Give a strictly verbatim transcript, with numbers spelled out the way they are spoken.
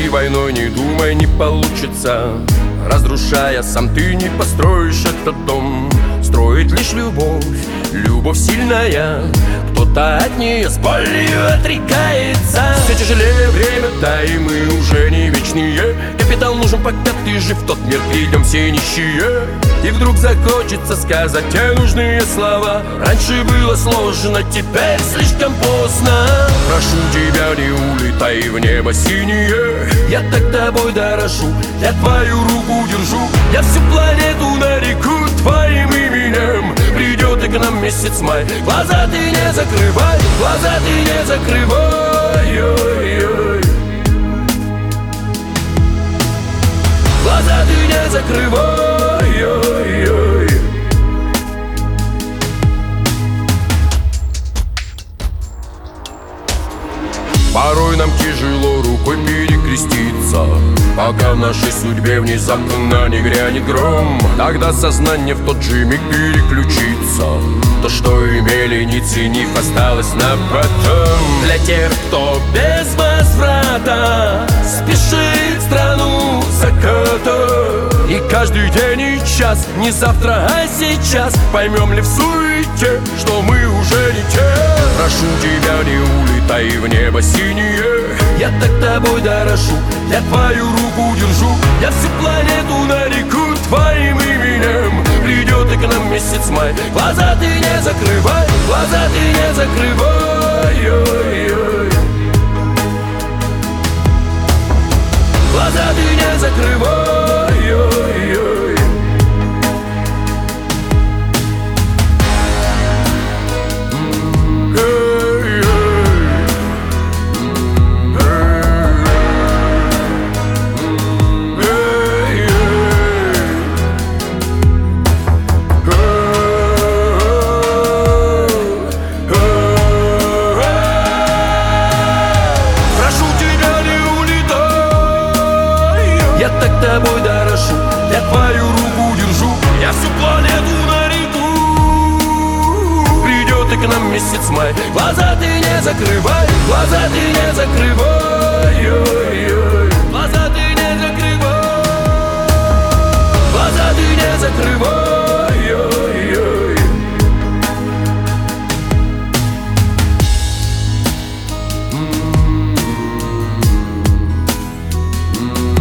Грози войной, не думай, не получится. Разрушая, сам ты не построишь этот дом. Строит лишь любовь, любовь сильная. Кто-то от нее с болью отрекается. Все тяжелее время, да и мы уже не вечные. Капитал нужен, пока ты жив, в тот мир придем все нищие. И вдруг захочется сказать те нужные слова. Раньше было сложно, теперь слишком поздно. Прошу тебя, не улетай в небо синее. Я так тобой дорожу, я твою руку держу. Я всю планету нареку твоим именем. Придет и к нам месяц май. Глаза ты не закрывай, глаза ты не закрывай. Ой-ой. Глаза ты не закрывай. Ой-ой. Порой нам тяжело рукой перекреститься, пока в нашей судьбе внезапно не грянет гром. Тогда сознание в тот же миг переключится. То, что имели, не ценив, осталось на потом. Для тех, кто без возврата спешит в страну заката. И каждый день и час, не завтра, а сейчас, поймем ли в суете, что мы уже не те. Прошу тебя, не улетай в небо синее. Я так тобой дорожу, я твою руку держу. Я всю планету нареку твоим именем. Придет и к нам месяц май. Глаза ты не закрывай, глаза ты не закрывай. Ой-ой. Глаза ты не закрывай. Ой-ой. Я так тобой дорожу, я твою руку держу. Я всю планету нареку. Придет и к нам месяц май. Глаза ты не закрывай, глаза ты не закрывай. Ой-ой. Глаза ты не закрывай. Глаза ты не закрывай. Ой-ой. Mm-hmm.